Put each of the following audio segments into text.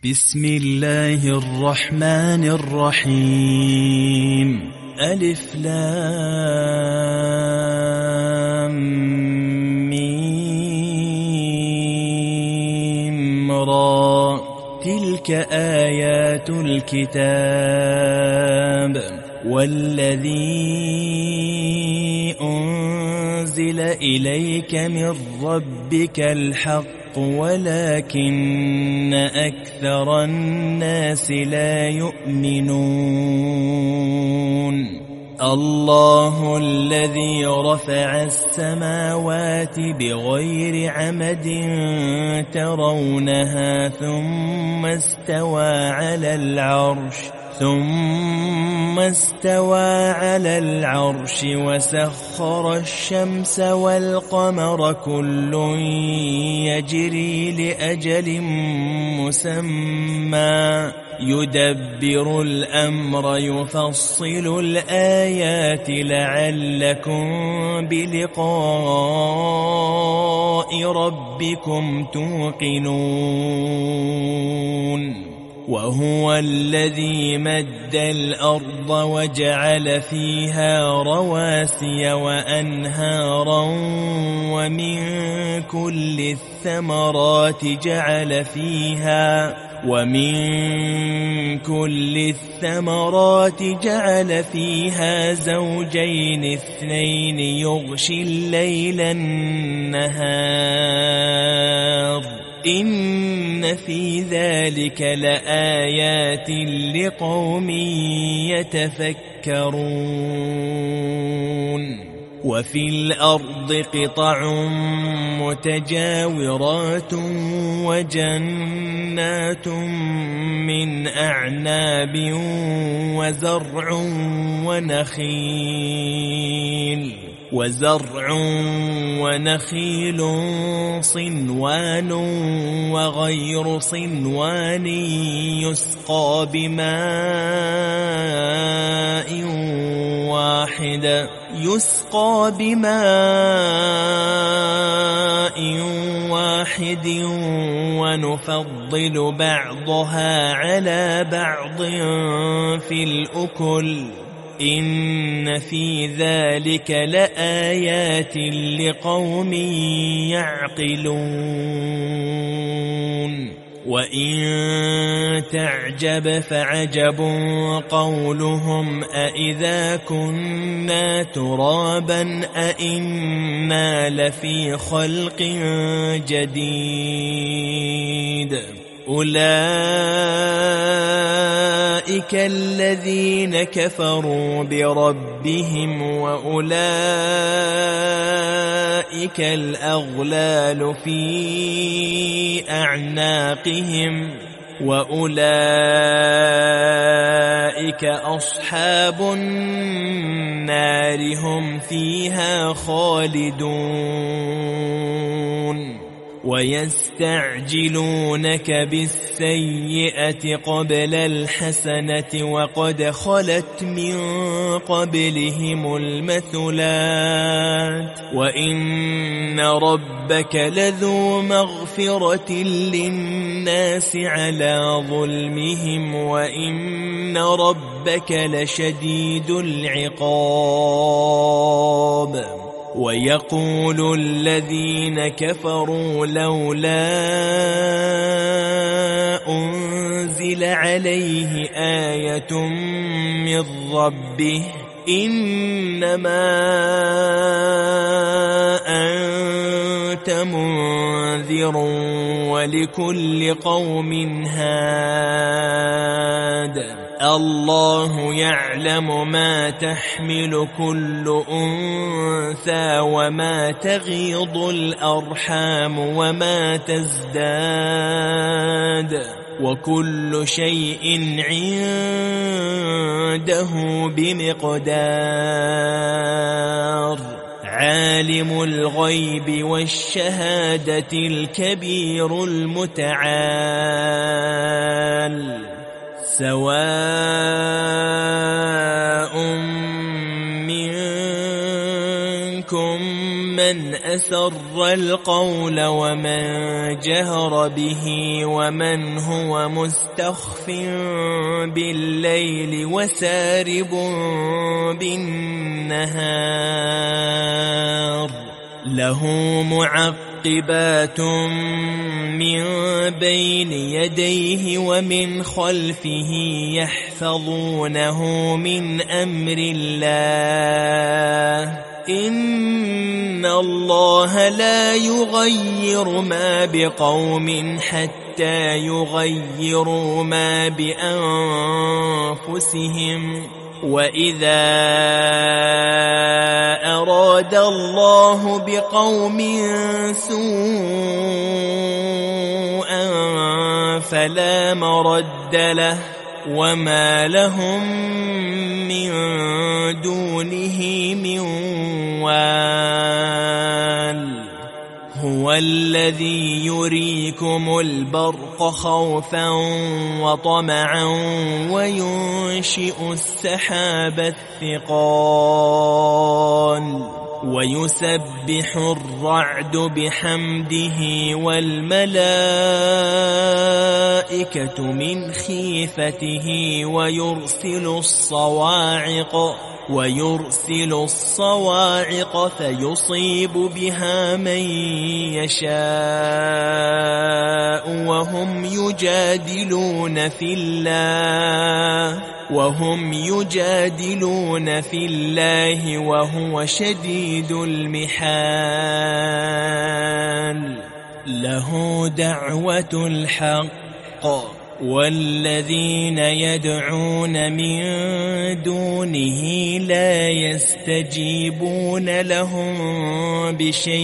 بسم الله الرحمن الرحيم. ألف لام ميم را. تلك آيات الكتاب والذي أنزل إليك من ربك الحق ولكن أكثر الناس لا يؤمنون. الله الذي رفع السماوات بغير عمد ترونها ثم استوى على العرش وسخر الشمس والقمر كل يجري لأجل مسمى يدبر الأمر يفصل الآيات لعلكم بلقاء ربكم توقنون. وهو الذي مد الأرض وجعل فيها رواسي وأنهارا ومن كل الثمرات جعل فيها زوجين اثنين يغشي الليل النهار إن في ذلك لآيات لقوم يتفكرون. وفي الأرض قطع متجاورات وجنات من أعناب وزرع ونخيل صنوان وغير صنوان يسقى بماء واحد ونفضل بعضها على بعض في الأكل إن في ذلك لآيات لقوم يعقلون. وإن تعجب فعجب قولهم أإذا كنا ترابا أإنا لفي خلق جديد. أولئك الذين كفروا بربهم وأولئك الأغلال في أعناقهم وأولئك أصحاب النار هم فيها خالدون. ويستعجلونك بالسيئة قبل الحسنة وقد خلت من قبلهم المثلات وإن ربك لذو مغفرة للناس على ظلمهم وإن ربك لشديد العقاب. ويقول الذين كفروا لولا أنزل عليه آية من ربه إنما أنت منذر ولكل قوم هاد. الله يعلم ما تحمل كل أنثى وما تغيض الأرحام وما تزداد وكل شيء عنده بمقدار. عالم الغيب والشهادة الكبير المتعال. سواء منكم من أسر القول ومن جهر به ومن هو مستخف بالليل وسارب بالنهار له معقبات من بين يديه ومن خلفه يحفظونه من أمر الله إن الله لا يغير ما بقوم حتى يغيروا ما بأنفسهم وإذا أراد الله بقوم سوءا فلا مرد له وما لهم من دونه من وال هو الذي يريكم البرق خوفا وطمعا وينشئ السحاب الثقال ويسبح الرعد بحمده والملائكة من خيفته ويرسل الصواعق فيصيب بها من يشاء وهم يجادلون في الله وهو شديد المحال له دعوة الحق والذين يدعون من دونه لا يستجيبون لهم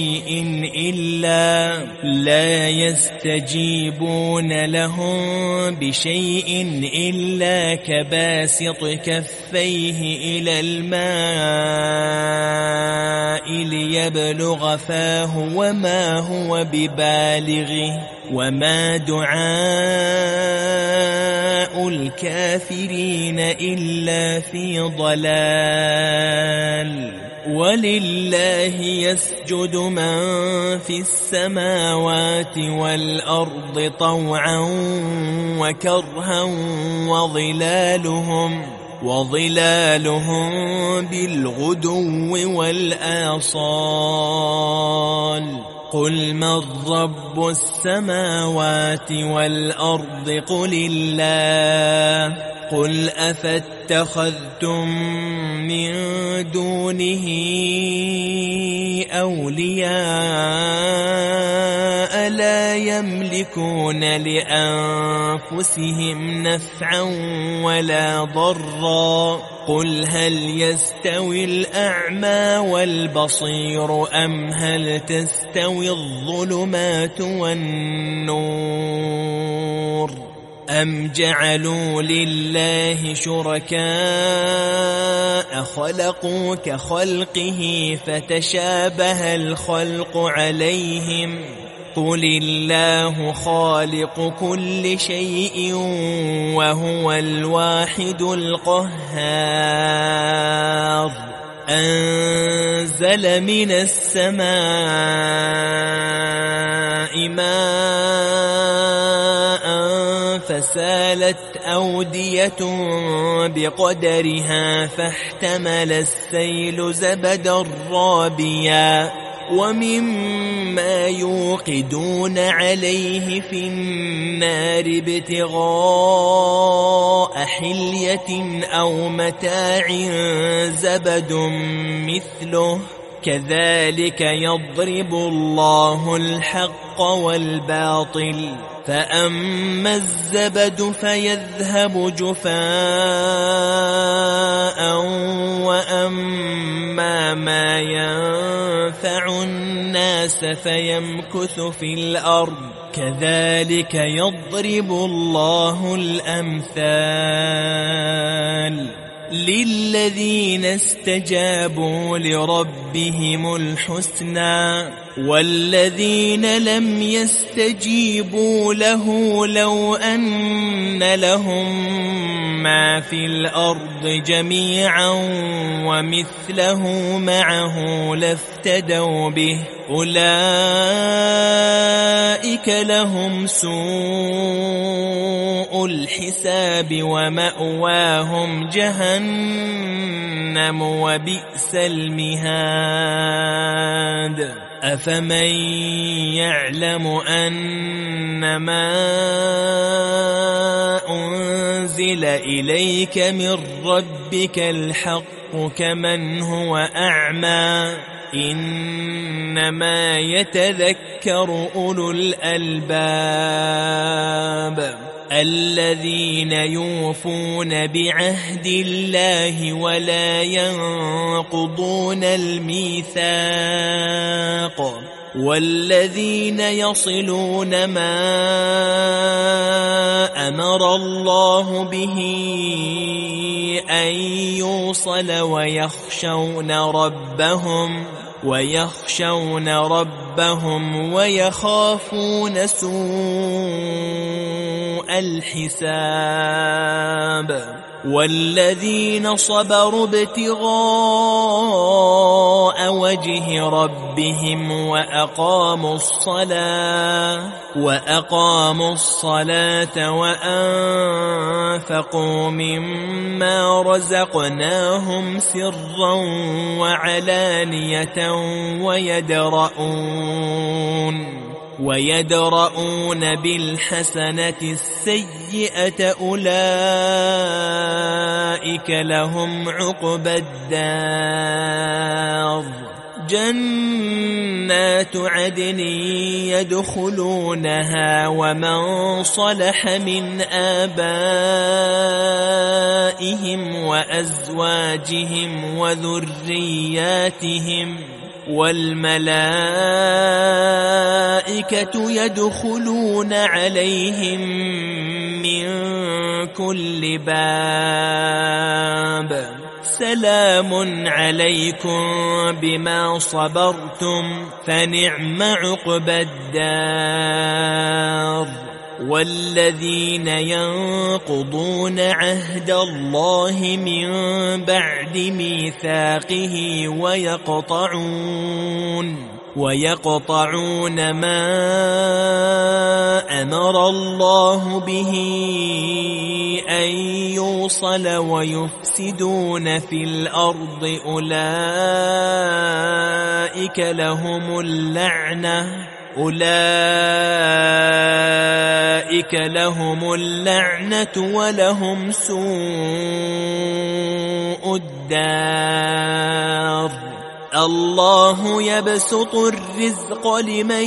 بشيء إلا كباسط كفيه إلى الماء ليبلغ فاه وما هو ببالغه وما دعاء الكافرين إلا في ضلال ولله يسجد من في السماوات والأرض طوعا وكرها وظلالهم بالغدو والآصال قل من رب السماوات والأرض قل الله قل أفاتخذتم من دونه أولياء لا يملكون لأنفسهم نفعا ولا ضرا قل هل يستوي الأعمى والبصير أم هل تستوي الظلمات والنور أم جعلوا لله شركاء خلقوا كخلقه فتشابه الخلق عليهم قل الله خالق كل شيء وهو الواحد القهار أنزل من السماء ماء فسالت أودية بقدرها فاحتمل السيل زبدا رابيا ومما يوقدون عليه في النار ابتغاء حلية أو متاع زبد مثله كذلك يضرب الله الحق والباطل فأما الزبد فيذهب جفاء وأما ما ينفع الناس فيمكث في الأرض كذلك يضرب الله الأمثال للذين استجابوا لربهم الحسنى والذين لم يستجيبوا له لو أن لهم ما في الأرض جميعا ومثله معه لافتدوا به أولئك لهم سوء الحساب ومأواهم جهنم وبئس المهاد أفمن يعلم أنما أنزل إليك من ربك الحق كمن هو أعمى إنما يتذكر أولو الألباب الذين يوفون بعهد الله ولا ينقضون الميثاق والذين يصلون ما أمر الله به أن يوصل ويخشون ربهم ويخافون سوء الحساب والذين صبروا ابتغاء وجه ربهم وأقاموا الصلاة وأنفقوا مما رزقناهم سرا وعلانية ويدرؤون بالحسنة السيئة أولئك لهم عقبى الدار جنات عدن يدخلونها ومن صلح من آبائهم وأزواجهم وذرياتهم والملائكة يدخلون عليهم من كل باب سلام عليكم بما صبرتم فنعم عقبى الدار والذين ينقضون عهد الله من بعد ميثاقه ويقطعون ما أمر الله به أن يوصل ويفسدون في الأرض أولئك لهم اللعنة ولهم سوء الدار الله يبسط الرزق لمن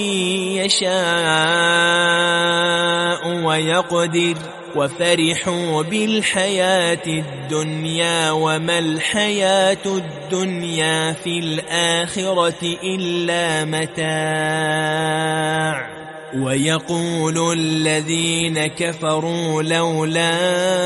يشاء ويقدر وفرحوا بالحياة الدنيا وما الحياة الدنيا في الآخرة إلا متاع ويقول الذين كفروا لولا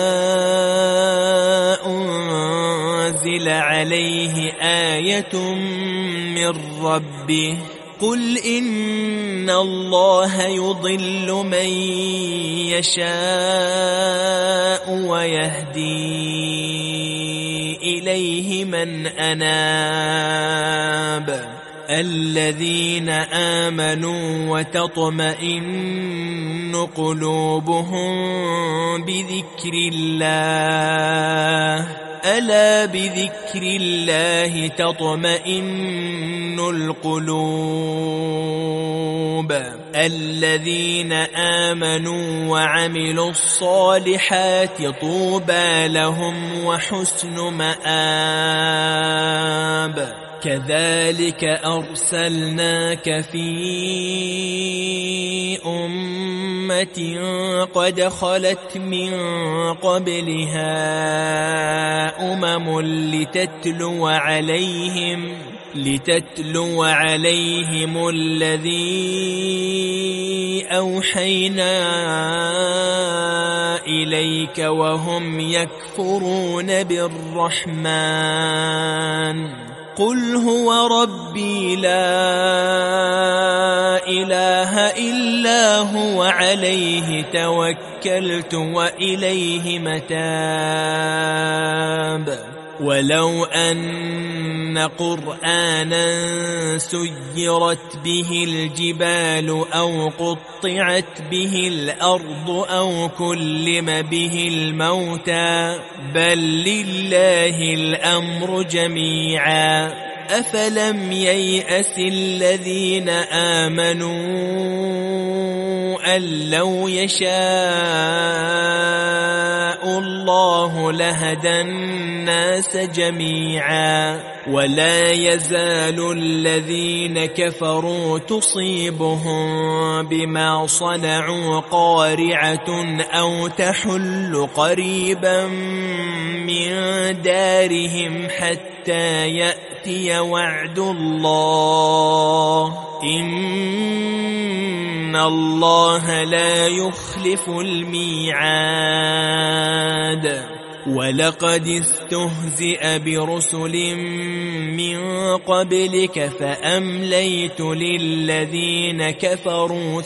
أنزل عليه آية من ربه قل إن الله يضل من يشاء ويهدي إليه من أناب الذين آمنوا وتطمئن قلوبهم بذكر الله ألا بذكر الله تطمئن القلوب الذين آمنوا وعملوا الصالحات طوبى لهم وحسن مآب كذلك أرسلناك في أمة قد خلت من قبلها أمم لتتلو عليهم الذي أوحينا إليك وهم يكفرون بالرحمن قل هو ربي لا إله إلا هو عليه توكلت وإليه متاب ولو أن قرآنا سيرت به الجبال أو قطعت به الأرض أو كلم به الموتى بل لله الأمر جميعا أفلم ييأس الذين آمنوا أن لو يشاء الله لهدى الناس جميعا ولا يزال الذين كفروا تصيبهم بما صنعوا قارعة أو تحل قريبا من دارهم حتى يأتي وعد الله إن الله لا يخلف الميعاد ولقد استهزئ برسل من قبلك فأمليت للذين كفروا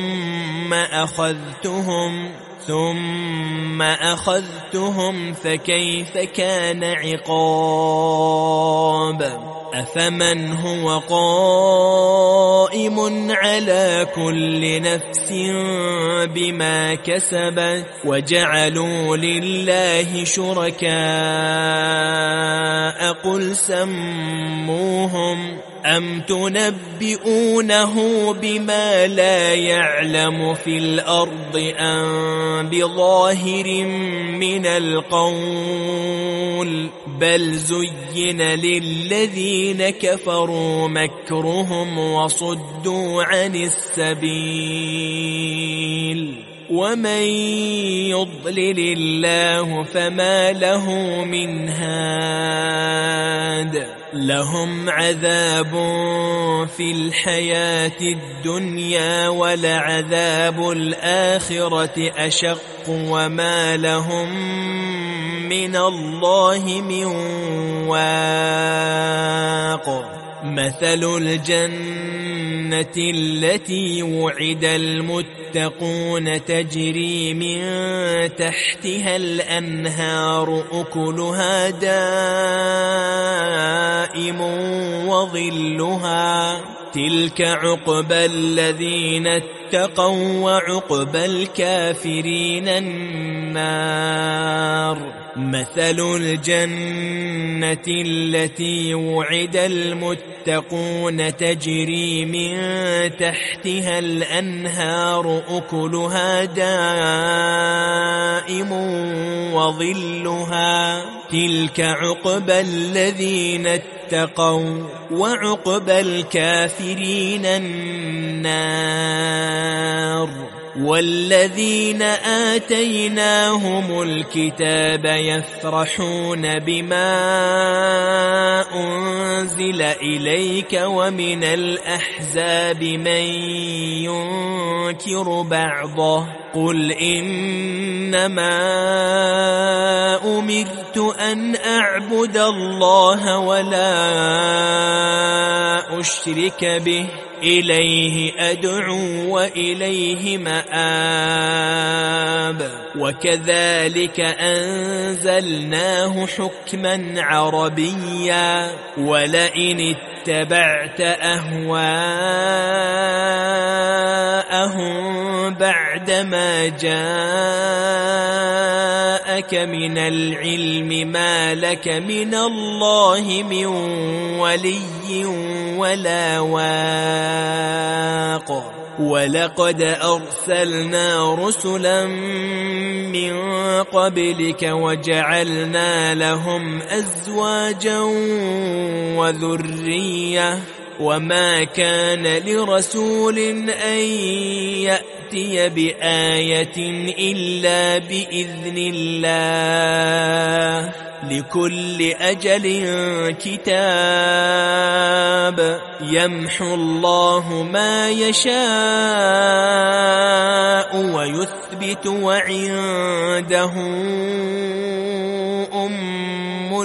ثم أخذتهم فكيف كان عقاب أفمن هو قائم على كل نفس بما كسبت وجعلوا لله شركاء قل سموهم أم تنبئونه بما لا يعلم في الأرض أم بظاهر من القول بل زين للذين كفروا مكرهم وصدوا عن السبيل ومن يضلل الله فما له من هاد لهم عذاب في الحياة الدنيا ولعذاب الآخرة أشق وما لهم من الله من واق مثل الجنة التي وعد المتقون تجري من تحتها الأنهار أكلها دائم وظلها تلك عقبى الذين اتقوا وعقبى الكافرين النار مثل الجنة التي وعد المتقون تجري من تحتها الأنهار أكلها دائم وظلها تلك عقبى الذين اتقوا وعقبى الكافرين النار والذين آتيناهم الكتاب يفرحون بما أنزل إليك ومن الأحزاب من ينكر بعضه قل إنما أمرت أن أعبد الله ولا أشرك به إليه أدعو وإليه مآب وكذلك أنزلناه حكما عربيا ولئن اتبعت أهواءهم بعدما جاءك من العلم ما لك من الله من ولي ولا واق ولقد أرسلنا رسلا من قبلك وجعلنا لهم أزواجا وذرية وما كان لرسول أن يأتي بآية إلا بإذن الله، لكل أجل كتاب، يمحو الله ما يشاء ويثبت، وعنده أم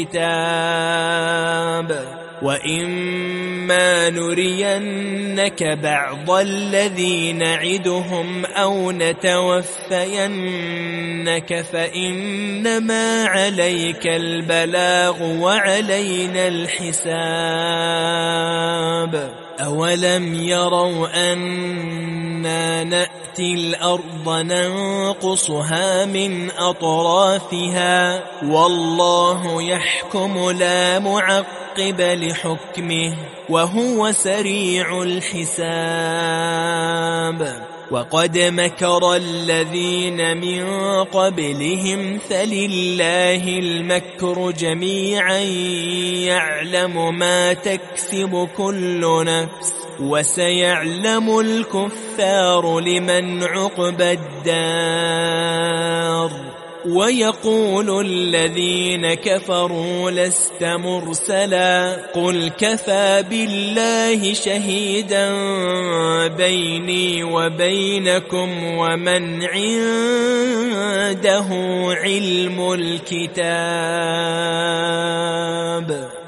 الكتاب. وإما نرينك بعض الذي نعدهم أو نتوفينك فإنما عليك البلاغ وعلينا الحساب. أولم يروا أنا نأتي الأرض ننقصها من أطرافها والله يحكم لا معقب لحكمه وهو سريع الحساب. وقد مكر الذين من قبلهم فلله المكر جميعا يعلم ما تكسب كل نفس وسيعلم الكفار لمن عقبى الدار. ويقول الذين كفروا لست مرسلا قل كفى بالله شهيدا بيني وبينكم ومن عنده علم الكتاب.